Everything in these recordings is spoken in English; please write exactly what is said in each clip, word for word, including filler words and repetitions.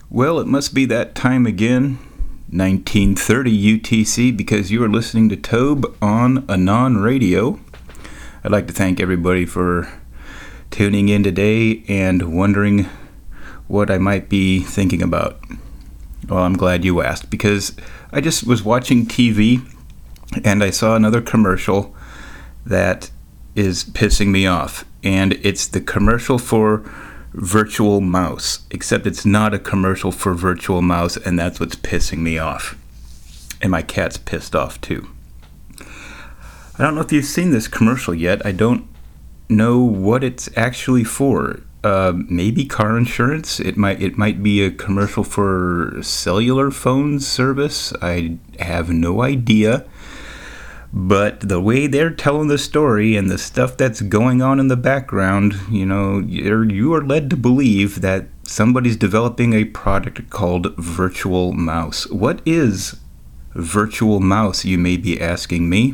Well, it must be that time again, nineteen thirty U T C, because you are listening to Tobe on Anon Radio. I'd like to thank everybody for tuning in today and wondering what I might be thinking about. Well, I'm glad you asked, because I just was watching T V and I saw another commercial that is pissing me off. And it's the commercial for Virtual Mouse, except it's not a commercial for Virtual Mouse, and that's what's pissing me off. And my cat's pissed off too. I don't know if you've seen this commercial yet. I don't know what it's actually for. Uh, maybe car insurance. It might it might be a commercial for cellular phone service. I have no idea. But the way they're telling the story and the stuff that's going on in the background, you know, you're, you are led to believe that somebody's developing a product called Virtual Mouse. What is Virtual Mouse, you may be asking me?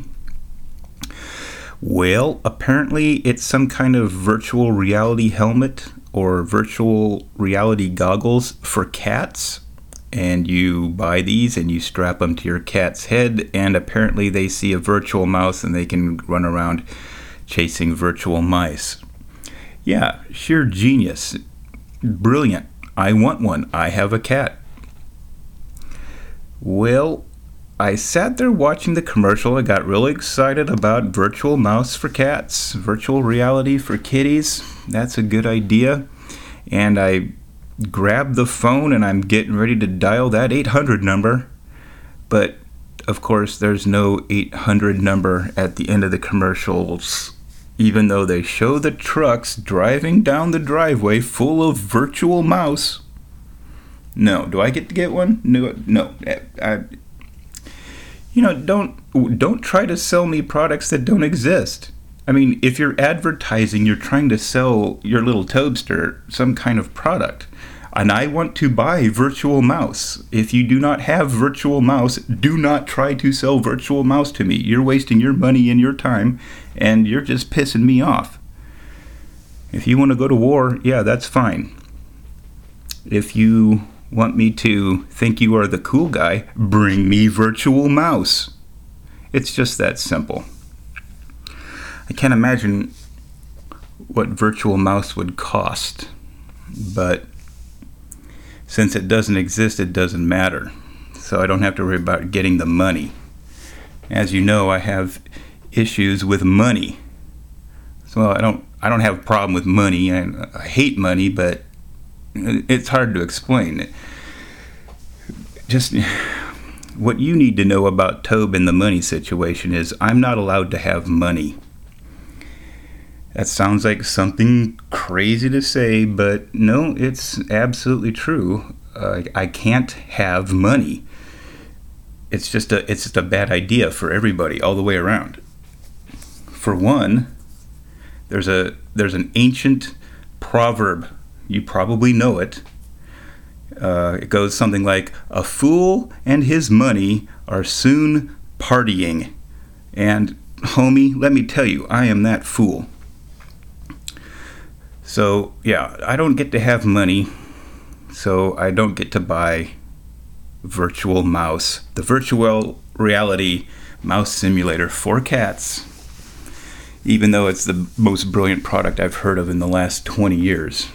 Well, apparently it's some kind of virtual reality helmet or virtual reality goggles for cats. And you buy these and you strap them to your cat's head, and apparently they see a virtual mouse and they can run around chasing virtual mice. Yeah, sheer genius. Brilliant. I want one. I have a cat. Well, I sat there watching the commercial. I got really excited about virtual mouse for cats, virtual reality for kitties. That's a good idea. And I grab the phone and I'm getting ready to dial that eight hundred number, but of course there's no eight hundred number at the end of the commercials, even though they show the trucks driving down the driveway full of Virtual Mouse. No, do I get to get one? No, no. I, I, you know, don't don't try to sell me products that don't exist. I mean, if you're advertising, you're trying to sell your little Tobester some kind of product. And I want to buy Virtual Mouse. If you do not have Virtual Mouse, do not try to sell Virtual Mouse to me. You're wasting your money and your time, and you're just pissing me off. If you want to go to war, yeah, that's fine. If you want me to think you are the cool guy, bring me Virtual Mouse. It's just that simple. I can't imagine what Virtual Mouse would cost, but since it doesn't exist, it doesn't matter. So I don't have to worry about getting the money. As you know, I have issues with money. So I don't I don't have a problem with money. I, I hate money, but it's hard to explain. Just what you need to know about Tobe and the money situation is I'm not allowed to have money. That sounds like something crazy to say, but no, it's absolutely true. Uh, I can't have money. It's just a it's just a bad idea for everybody all the way around. For one, there's a there's an ancient proverb. You probably know it. Uh, it goes something like, "A fool and his money are soon partying." And homie, let me tell you, I am that fool. So, yeah, I don't get to have money, so I don't get to buy Virtual Mouse, the virtual reality mouse simulator for cats, even though it's the most brilliant product I've heard of in the last twenty years.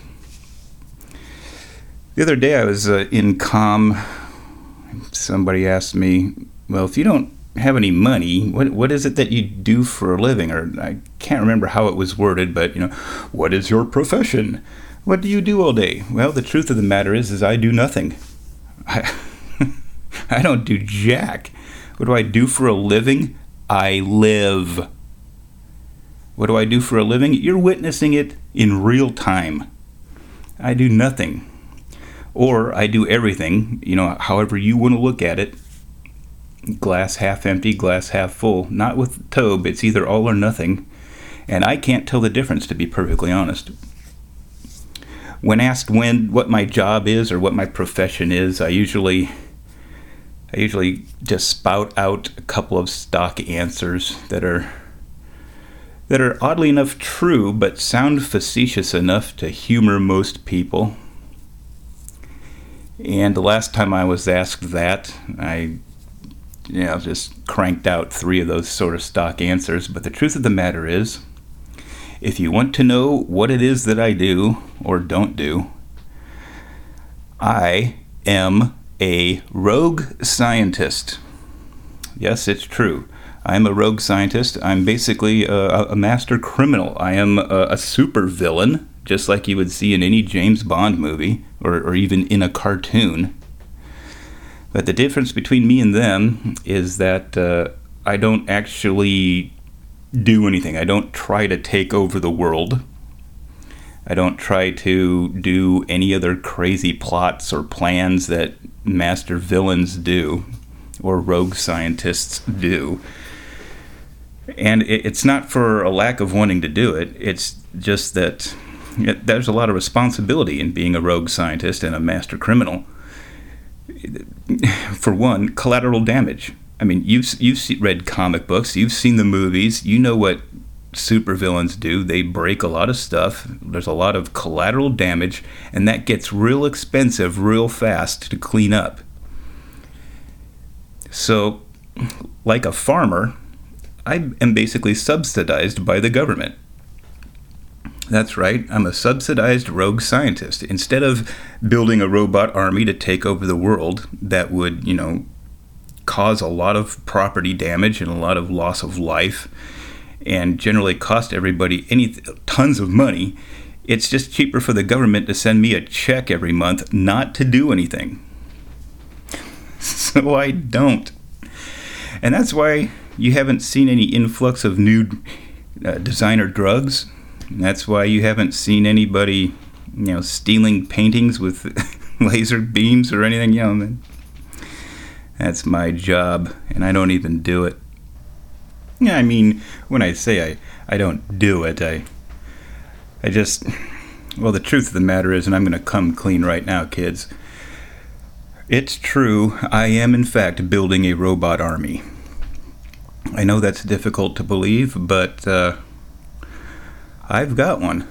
The other day I was uh, in comm. Somebody asked me, well, if you don't have any money, what what is it that you do for a living? Or I can't remember how it was worded, but you know, what is your profession? What do you do all day? Well, the truth of the matter is, is I do nothing. I I don't do jack. What do I do for a living? I live. What do I do for a living? You're witnessing it in real time. I do nothing. Or I do everything, you know, however you want to look at it. Glass half empty, glass half full. Not with Tobe. It's either all or nothing. And I can't tell the difference, to be perfectly honest. When asked when what my job is or what my profession is, I usually I usually just spout out a couple of stock answers that are that are oddly enough true, but sound facetious enough to humor most people. And the last time I was asked that, I you know, just cranked out three of those sort of stock answers. But the truth of the matter is, if you want to know what it is that I do or don't do, I am a rogue scientist. Yes, it's true. I'm a rogue scientist. I'm basically a, a master criminal. I am a, a super villain, just like you would see in any James Bond movie or, or even in a cartoon. But the difference between me and them is that uh, I don't actually do anything. I don't try to take over the world. I don't try to do any other crazy plots or plans that master villains do or rogue scientists do. And it's not for a lack of wanting to do it. It's just that it, there's a lot of responsibility in being a rogue scientist and a master criminal. For one, collateral damage. I mean, you've, you've read comic books, you've seen the movies, you know what supervillains do. They break a lot of stuff. There's a lot of collateral damage, and that gets real expensive real fast to clean up. So, like a farmer, I am basically subsidized by the government. That's right, I'm a subsidized rogue scientist. Instead of building a robot army to take over the world that would, you know, cause a lot of property damage and a lot of loss of life and generally cost everybody any tons of money, it's just cheaper for the government to send me a check every month not to do anything. So I don't. And that's why you haven't seen any influx of new uh, designer drugs. And that's why you haven't seen anybody, you know, stealing paintings with laser beams or anything. You know, man. That's my job, and I don't even do it. Yeah, I mean, when I say I, I don't do it, I, I just, well, the truth of the matter is, and I'm going to come clean right now, kids. It's true, I am in fact building a robot army. I know that's difficult to believe, but uh, I've got one.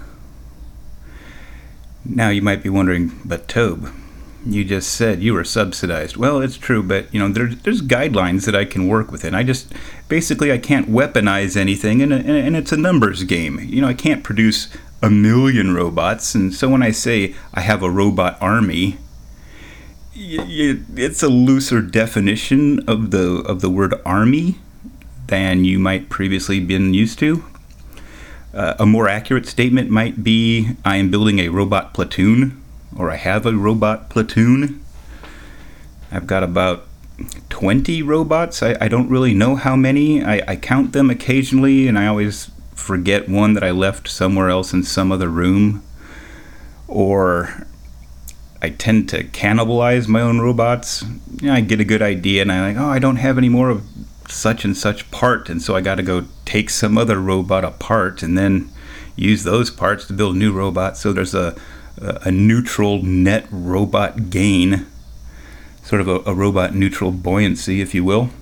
Now you might be wondering, but Tobe, you just said you were subsidized. Well, it's true, but you know, there's there's guidelines that I can work within. I just basically I can't weaponize anything, and and it's a numbers game. You know, I can't produce a million robots, and so when I say I have a robot army, y- y- it's a looser definition of the of the word army than you might previously been used to. Uh, a more accurate statement might be I am building a robot platoon. Or I have a robot platoon. I've got about twenty robots. I, I don't really know how many. I, I count them occasionally, and I always forget one that I left somewhere else in some other room. Or I tend to cannibalize my own robots. You know, I get a good idea, and I'm like, oh, I don't have any more of such and such part, and so I got to go take some other robot apart and then use those parts to build new robots. So there's a a neutral net robot gain, sort of a, a robot neutral buoyancy, if you will.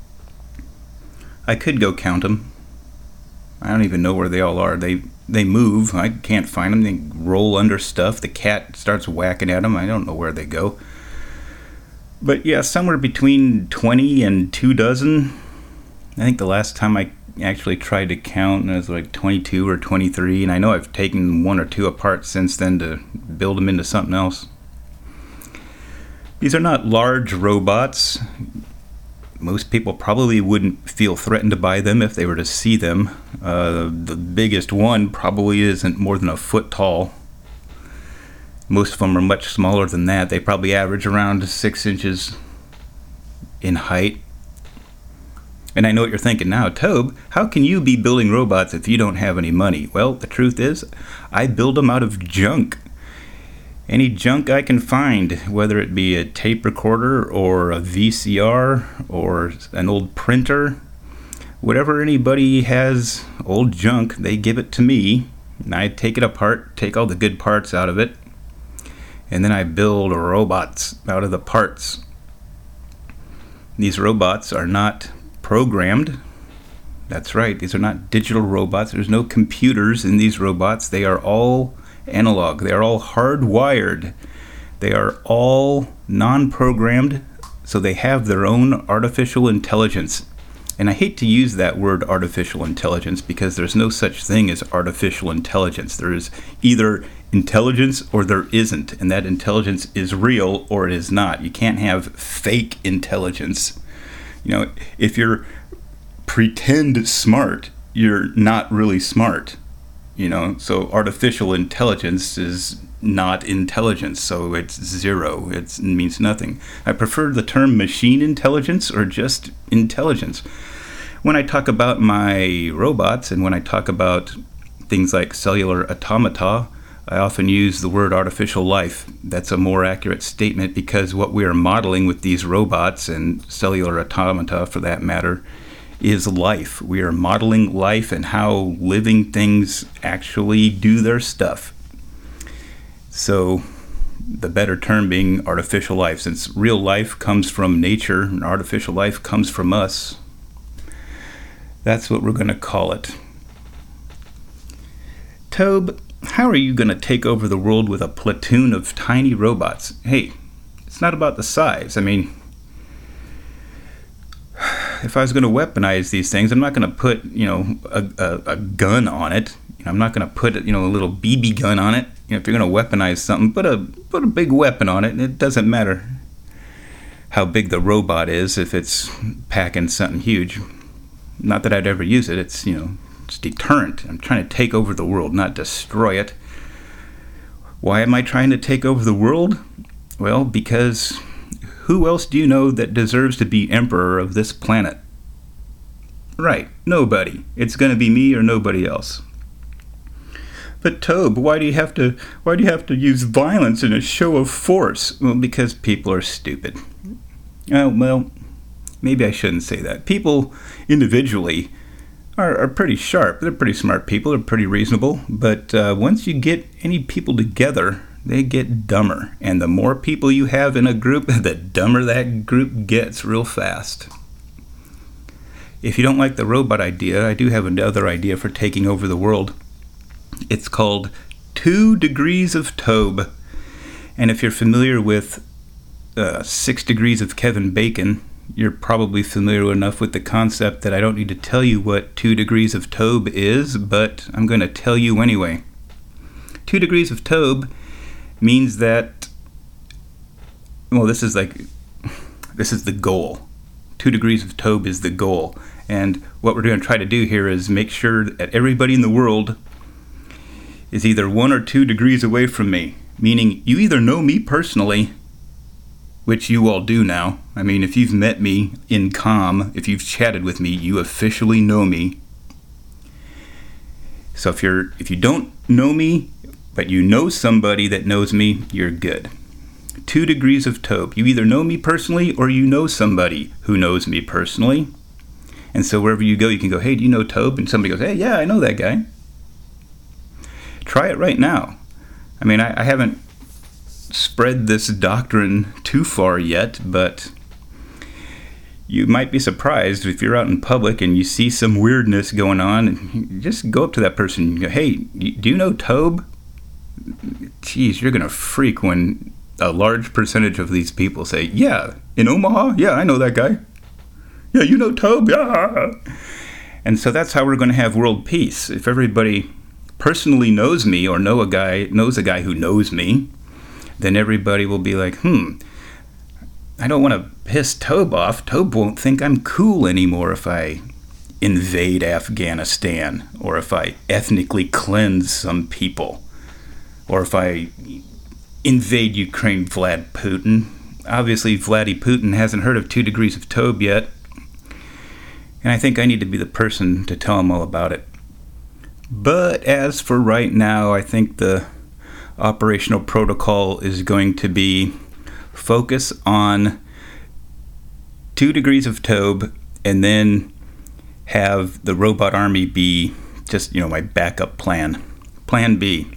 I could go count them. I don't even know where they all are. They they move. I can't find them. They roll under stuff. The cat starts whacking at them. I don't know where they go. But yeah, somewhere between twenty and two dozen. I think the last time I actually tried to count, it was like twenty-two or twenty-three, and I know I've taken one or two apart since then to build them into something else. These are not large robots. Most people probably wouldn't feel threatened to buy them if they were to see them. Uh, the biggest one probably isn't more than a foot tall. Most of them are much smaller than that. They probably average around six inches in height. And I know what you're thinking now, Tobe, how can you be building robots if you don't have any money? Well, the truth is, I build them out of junk. Any junk I can find, whether it be a tape recorder or a V C R or an old printer, whatever anybody has, old junk, they give it to me. And I take it apart, take all the good parts out of it, and then I build robots out of the parts. These robots are not programmed. That's right, these are not digital robots. There's no computers in these robots. They are all analog. They are all hardwired They are all non-programmed, so they have their own artificial intelligence. And I hate to use that word artificial intelligence because there's no such thing as artificial intelligence. There is either intelligence or there isn't, and that intelligence is real or it is not. You can't have fake intelligence. You know, if you're pretend smart, you're not really smart. You know, so artificial intelligence is not intelligence, so it's zero. It's, it means nothing. I prefer the term machine intelligence or just intelligence. When I talk about my robots and when I talk about things like cellular automata, I often use the word artificial life. That's a more accurate statement because what we are modeling with these robots and cellular automata, for that matter, is life. We are modeling life and how living things actually do their stuff. So the better term being artificial life, since real life comes from nature and artificial life comes from us. That's what we're going to call it. Tobe, how are you going to take over the world with a platoon of tiny robots? Hey, it's not about the size. I mean, if I was going to weaponize these things, I'm not going to put, you know, a, a, a gun on it. You know, I'm not going to put, you know, a little B B gun on it. You know, if you're going to weaponize something, put a put a big weapon on it. It doesn't matter how big the robot is if it's packing something huge. Not that I'd ever use it. It's, you know, it's deterrent. I'm trying to take over the world, not destroy it. Why am I trying to take over the world? Well, because who else do you know that deserves to be emperor of this planet? Right, nobody. It's going to be me or nobody else. But Tobe, why do you have to why do you have to use violence in a show of force? Well, because people are stupid. Oh, well, maybe I shouldn't say that. People individually are, are pretty sharp. They're pretty smart people. They're pretty reasonable. But uh, once you get any people together, they get dumber. And the more people you have in a group, the dumber that group gets real fast. If you don't like the robot idea, I do have another idea for taking over the world. It's called Two Degrees of Tobe. And if you're familiar with uh, Six Degrees of Kevin Bacon, you're probably familiar enough with the concept that I don't need to tell you what Two Degrees of Tobe is, but I'm going to tell you anyway. Two Degrees of Tobe means that, well, this is like, this is the goal. Two Degrees of Tobe is the goal. And what we're going to try to do here is make sure that everybody in the world is either one or two degrees away from me, meaning you either know me personally, which you all do now. I mean, if you've met me in calm, if you've chatted with me, you officially know me. So if you're if you don't know me, but you know somebody that knows me, you're good. Two degrees of Tobe. You either know me personally or you know somebody who knows me personally. And so wherever you go, you can go, hey, do you know Tobe? And somebody goes, hey, yeah, I know that guy. Try it right now. I mean, I, I haven't spread this doctrine too far yet, but you might be surprised if you're out in public and you see some weirdness going on, and you just go up to that person and go, hey, do you know Tobe? Geez, you're going to freak when a large percentage of these people say, yeah, in Omaha? Yeah, I know that guy. Yeah, you know Tobe? Yeah. And so that's how we're going to have world peace. If everybody personally knows me or know a guy knows a guy who knows me, then everybody will be like, hmm, I don't want to piss Tobe off. Tobe won't think I'm cool anymore if I invade Afghanistan, or if I ethnically cleanse some people, or if I invade Ukraine, Vlad Putin. Obviously, Vladdy Putin hasn't heard of Two Degrees of Tobe yet, and I think I need to be the person to tell him all about it. But as for right now, I think the operational protocol is going to be focus on Two Degrees of Tobe, and then have the robot army be just, you know, my backup plan. Plan B.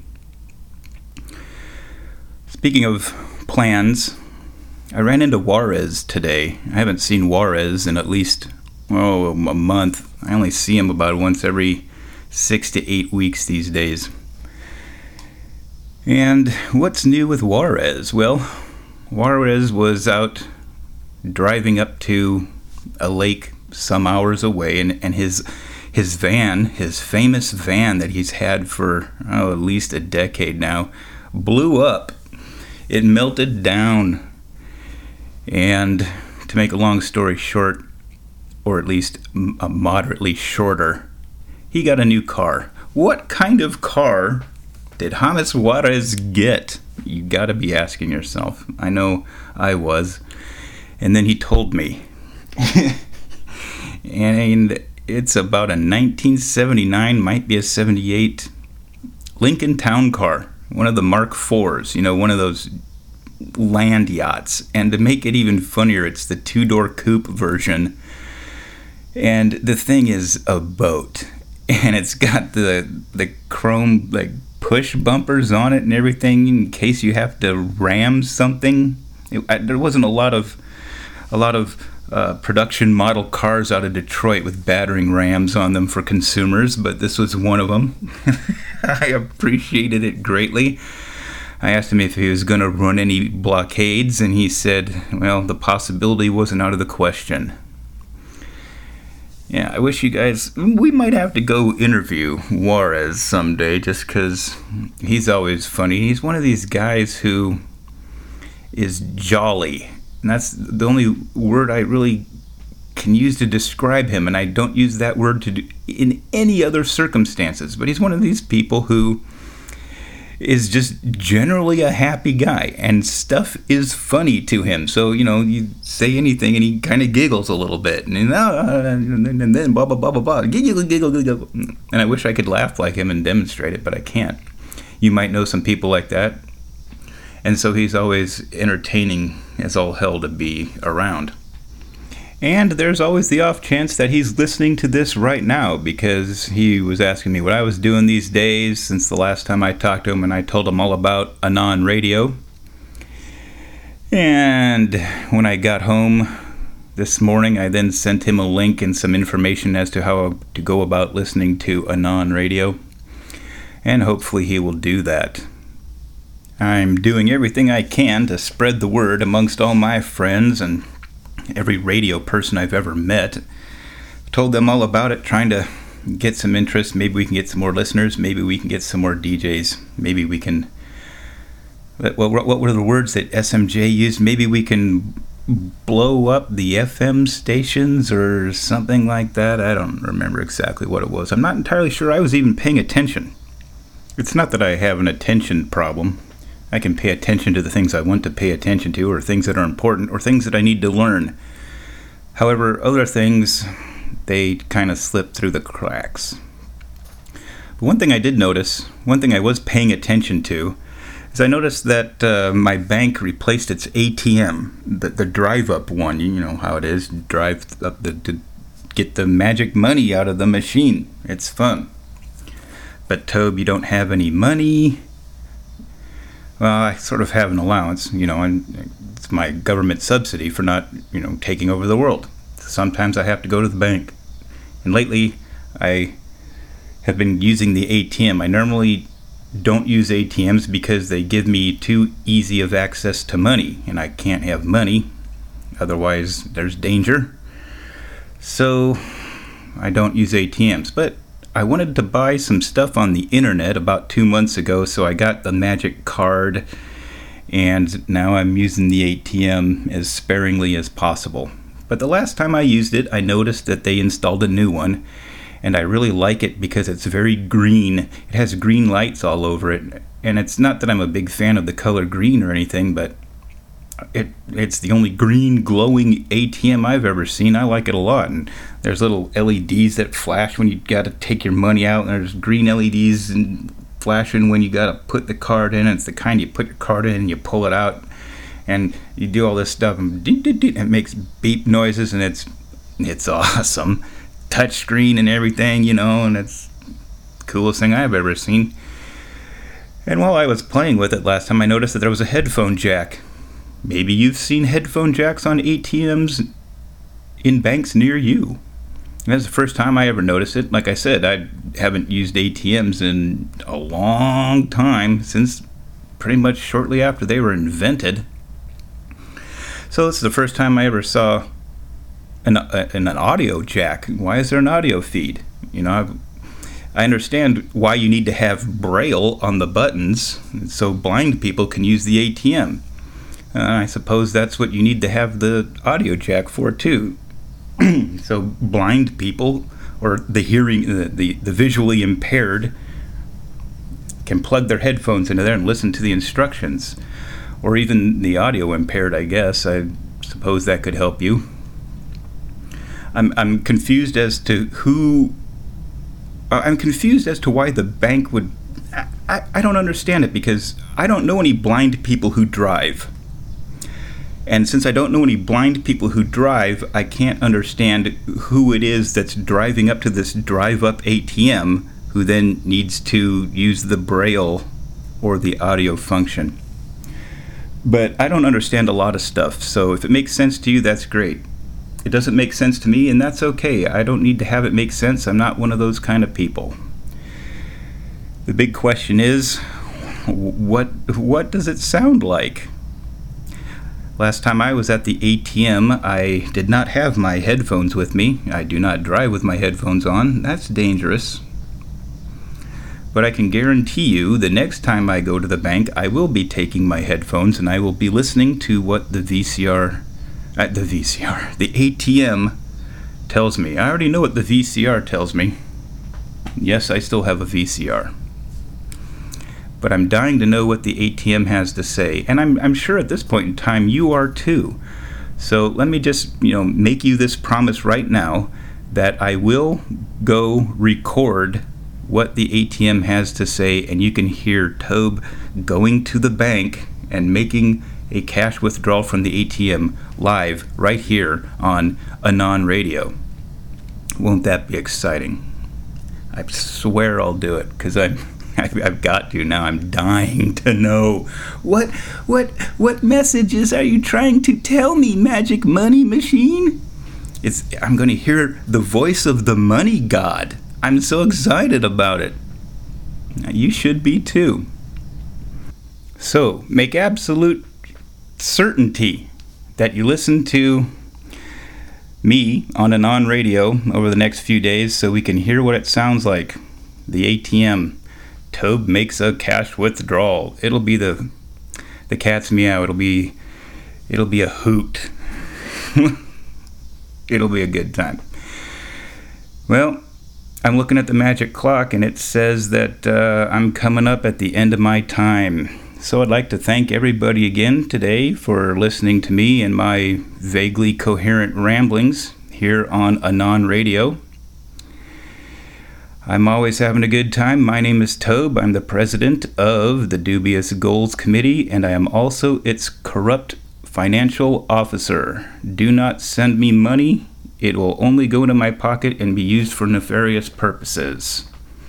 Speaking of plans, I ran into Juarez today. I haven't seen Juarez in at least, oh, a month. I only see him about once every six to eight weeks these days. And what's new with Juarez? Well, Juarez was out driving up to a lake some hours away, and, and his his van, his famous van that he's had for oh, at least a decade now, blew up. It melted down. And to make a long story short, or at least a moderately shorter, he got a new car. What kind of car did James Juarez get? You gotta be asking yourself. I know I was. And then he told me. And it's about a nineteen seventy-nine, might be a seventy-eight Lincoln Town Car. One of the Mark fours, you know, one of those land yachts. And to make it even funnier, it's the two-door coupe version. And the thing is a boat. And it's got the the chrome, like, push bumpers on it and everything in case you have to ram something. It, I, there wasn't a lot of a lot of uh, production model cars out of Detroit with battering rams on them for consumers, but this was one of them. I appreciated it greatly. I asked him if he was going to run any blockades, and he said, well, the possibility wasn't out of the question. Yeah, I wish you guys, we might have to go interview Juarez someday, just because he's always funny. He's one of these guys who is jolly, and that's the only word I really can use to describe him, and I don't use that word to do in any other circumstances, but he's one of these people who is just generally a happy guy, and stuff is funny to him. So, you know, you say anything and he kind of giggles a little bit, and, uh, and then blah, blah, blah, blah, blah, giggle, giggle, giggle. And I wish I could laugh like him and demonstrate it, but I can't. You might know some people like that. And so he's always entertaining as all hell to be around. And there's always the off chance that he's listening to this right now, because he was asking me what I was doing these days since the last time I talked to him, and I told him all about Anon Radio. And when I got home this morning, I then sent him a link and some information as to how to go about listening to Anon Radio. And hopefully he will do that. I'm doing everything I can to spread the word amongst all my friends and every radio person I've ever met. Told them all about it, trying to get some interest. Maybe we can get some more listeners. Maybe we can get some more D Js. Maybe we can... Well, what were the words that S M J used? Maybe we can blow up the F M stations or something like that. I don't remember exactly what it was. I'm not entirely sure I was even paying attention. It's not that I have an attention problem. I can pay attention to the things I want to pay attention to, or things that are important, or things that I need to learn. However, other things, they kind of slip through the cracks. But one thing I did notice, one thing I was paying attention to, is I noticed that uh, my bank replaced its A T M, the, the drive-up one. You know how it is, drive up the, to get the magic money out of the machine. It's fun. But Tobe, you don't have any money. Well, I sort of have an allowance, you know, and it's my government subsidy for not, you know, taking over the world. Sometimes I have to go to the bank. And lately, I have been using the A T M. I normally don't use A T Ms because they give me too easy of access to money, and I can't have money. Otherwise, there's danger. So, I don't use A T Ms. But I wanted to buy some stuff on the internet about two months ago, so I got the magic card, and now I'm using the A T M as sparingly as possible. But the last time I used it, I noticed that they installed a new one, and I really like it because it's very green. It has green lights all over it, and it's not that I'm a big fan of the color green or anything, but it it's the only green glowing A T M I've ever seen. I like it a lot, and there's little L E Ds that flash when you gotta take your money out, and there's green L E Ds and flashing when you gotta put the card in. It's the kind you put your card in and you pull it out, and you do all this stuff, and it makes beep noises, and it's it's awesome. Touch screen and everything, you know, and it's the coolest thing I've ever seen. And while I was playing with it last time, I noticed that there was a headphone jack. Maybe you've seen headphone jacks on A T Ms in banks near you. And that's the first time I ever noticed it. Like I said, I haven't used A T Ms in a long time, since pretty much shortly after they were invented. So this is the first time I ever saw an, uh, an audio jack. Why is there an audio feed? You know, I've, I understand why you need to have Braille on the buttons so blind people can use the A T M. Uh, I suppose that's what you need to have the audio jack for too. So blind people, or the hearing, the, the, the visually impaired, can plug their headphones into there and listen to the instructions. Or even the audio impaired, I guess. I suppose that could help you. I'm I'm confused as to who. Uh, I'm confused as to why the bank would. I, I, I don't understand it, because I don't know any blind people who drive. And since I don't know any blind people who drive, I can't understand who it is that's driving up to this drive-up A T M who then needs to use the Braille or the audio function. But I don't understand a lot of stuff, so if it makes sense to you, that's great. It doesn't make sense to me, and that's okay. I don't need to have it make sense. I'm not one of those kind of people. The big question is, what what does it sound like? Last time I was at the A T M, I did not have my headphones with me. I do not drive with my headphones on. That's dangerous. But I can guarantee you the next time I go to the bank, I will be taking my headphones and I will be listening to what the V C R, uh, the V C R, the A T M tells me. I already know what the V C R tells me. Yes, I still have a V C R. But I'm dying to know what the A T M has to say. And I'm, I'm sure at this point in time you are too. So let me just, you know, make you this promise right now that I will go record what the A T M has to say, and you can hear Tobe going to the bank and making a cash withdrawal from the A T M live right here on Anon Radio. Won't that be exciting? I swear I'll do it, because I'm I've got to now. I'm dying to know. What what what messages are you trying to tell me, Magic Money Machine? It's I'm going to hear the voice of the money god. I'm so excited about it. You should be too. So, make absolute certainty that you listen to me on Anon Radio over the next few days so we can hear what it sounds like. The A T M. Tobe makes a cash withdrawal. It'll be the the cat's meow. It'll be it'll be a hoot. It'll be a good time. Well, I'm looking at the magic clock and it says that uh, I'm coming up at the end of my time. So I'd like to thank everybody again today for listening to me and my vaguely coherent ramblings here on Anon Radio. I'm always having a good time. My name is Tobe. I'm the president of the Dubious Goals Committee, and I am also its corrupt financial officer. Do not send me money. It will only go into my pocket and be used for nefarious purposes.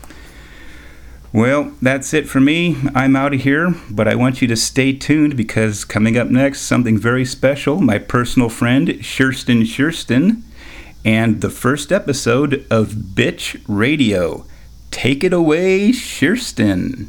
Well, that's it for me. I'm out of here, but I want you to stay tuned, because coming up next, something very special. My personal friend, Sherston Sherston, and the first episode of Bitch Radio. Take it away, Sherston.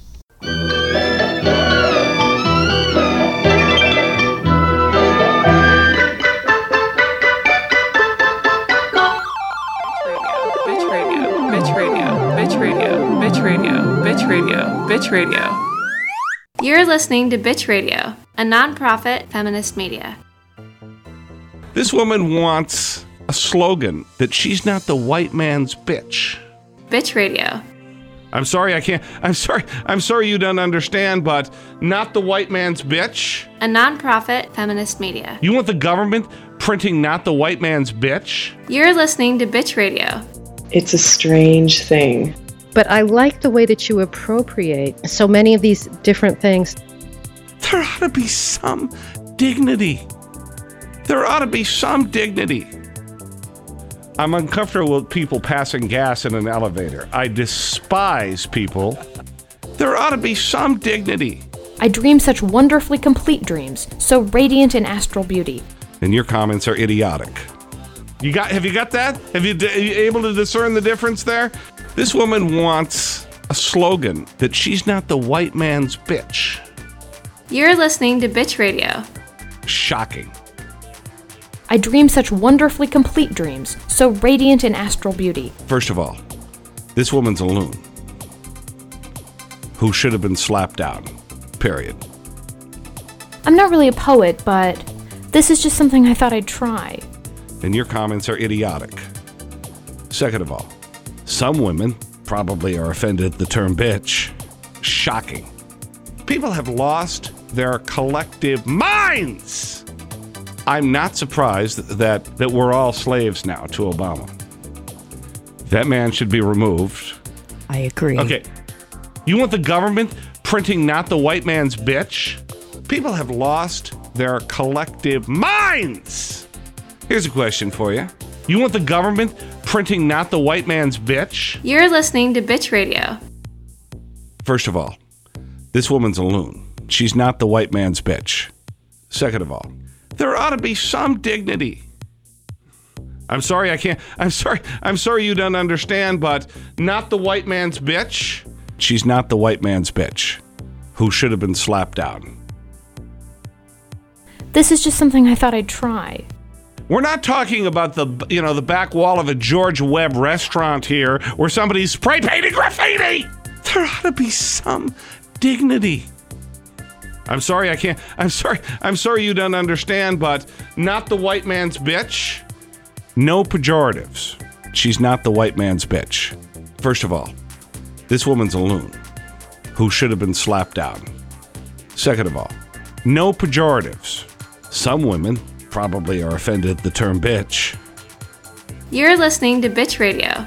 Bitch Radio, Bitch Radio, Bitch Radio, Bitch Radio, Bitch Radio, Bitch Radio. You're listening to Bitch Radio, a non-profit feminist media. This woman wants a slogan that she's not the white man's bitch. Bitch Radio. I'm sorry, I can't. I'm sorry. I'm sorry you don't understand, but not the white man's bitch. A non-profit feminist media. You want the government printing not the white man's bitch? You're listening to Bitch Radio. It's a strange thing. But I like the way that you appropriate so many of these different things. There ought to be some dignity. There ought to be some dignity. I'm uncomfortable with people passing gas in an elevator. I despise people. There ought to be some dignity. I dream such wonderfully complete dreams, so radiant in astral beauty. And your comments are idiotic. You got? Have you got that? Have you, are you able to discern the difference there? This woman wants a slogan that she's not the white man's bitch. You're listening to Bitch Radio. Shocking. I dream such wonderfully complete dreams, so radiant in astral beauty. First of all, this woman's a loon who should have been slapped down. Period. I'm not really a poet, but this is just something I thought I'd try. And your comments are idiotic. Second of all, some women probably are offended at the term bitch. Shocking. People have lost their collective minds. I'm not surprised that, that we're all slaves now to Obama. That man should be removed. I agree. Okay. You want the government printing not the white man's bitch? People have lost their collective minds. Here's a question for you. You want the government printing not the white man's bitch? You're listening to Bitch Radio. First of all, this woman's a loon. She's not the white man's bitch. Second of all, there ought to be some dignity. I'm sorry I can't, I'm sorry, I'm sorry you don't understand, but not the white man's bitch. She's not the white man's bitch who should have been slapped down. This is just something I thought I'd try. We're not talking about the, you know, the back wall of a George Webb restaurant here where somebody's spray painting graffiti. There ought to be some dignity. I'm sorry I can't, I'm sorry, I'm sorry you don't understand, but not the white man's bitch. No pejoratives. She's not the white man's bitch. First of all, this woman's a loon who should have been slapped down. Second of all, no pejoratives. Some women probably are offended at the term bitch. You're listening to Bitch Radio.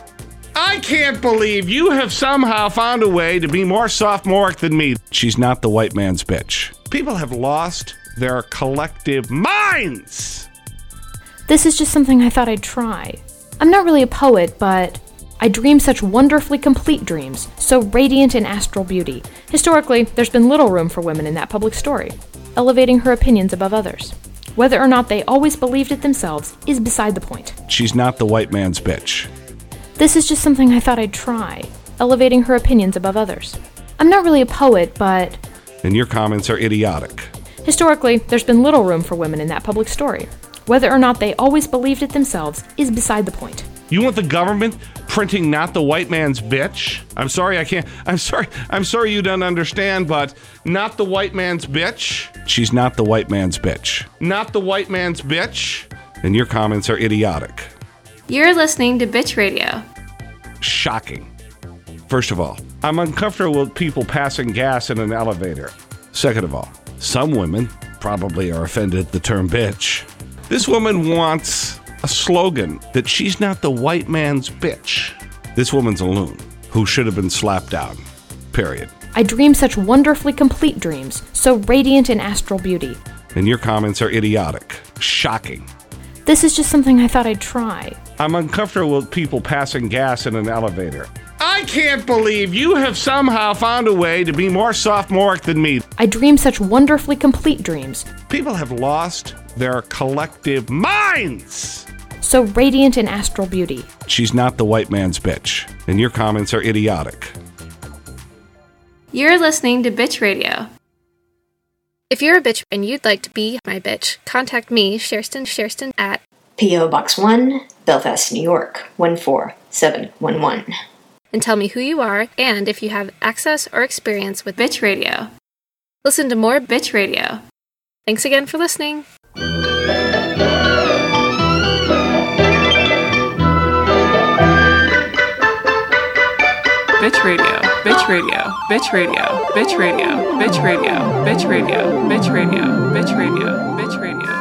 I can't believe you have somehow found a way to be more sophomoric than me. She's not the white man's bitch. People have lost their collective minds. This is just something I thought I'd try. I'm not really a poet, but I dream such wonderfully complete dreams, so radiant in astral beauty. Historically, there's been little room for women in that public story, elevating her opinions above others. Whether or not they always believed it themselves is beside the point. She's not the white man's bitch. This is just something I thought I'd try, elevating her opinions above others. I'm not really a poet, but... And your comments are idiotic. Historically, there's been little room for women in that public story. Whether or not they always believed it themselves is beside the point. You want the government printing not the white man's bitch? I'm sorry I can't, I'm sorry, I'm sorry you don't understand, but not the white man's bitch. She's not the white man's bitch. Not the white man's bitch. And your comments are idiotic. You're listening to Bitch Radio. Shocking. First of all, I'm uncomfortable with people passing gas in an elevator. Second of all, some women probably are offended at the term bitch. This woman wants a slogan that she's not the white man's bitch. This woman's a loon who should have been slapped down. Period. I dream such wonderfully complete dreams, so radiant in astral beauty. And your comments are idiotic. Shocking. This is just something I thought I'd try. I'm uncomfortable with people passing gas in an elevator. I can't believe you have somehow found a way to be more sophomoric than me. I dream such wonderfully complete dreams, People have lost their collective minds. so radiant in astral beauty. She's not the white man's bitch. And your comments are idiotic. You're listening to Bitch Radio. If you're a bitch and you'd like to be my bitch, contact me, Sherston Sherston, at P O Box one, Belfast, New York, one four seven one one. and tell me who you are and if you have access or experience with Bitch Radio. Listen to more. Bitch Radio. Thanks again for listening. Bitch Radio, Bitch Radio, Bitch Radio, Bitch Radio, Bitch Radio, Bitch Radio, Bitch Radio, Bitch Radio, Bitch Radio, Bitch Radio.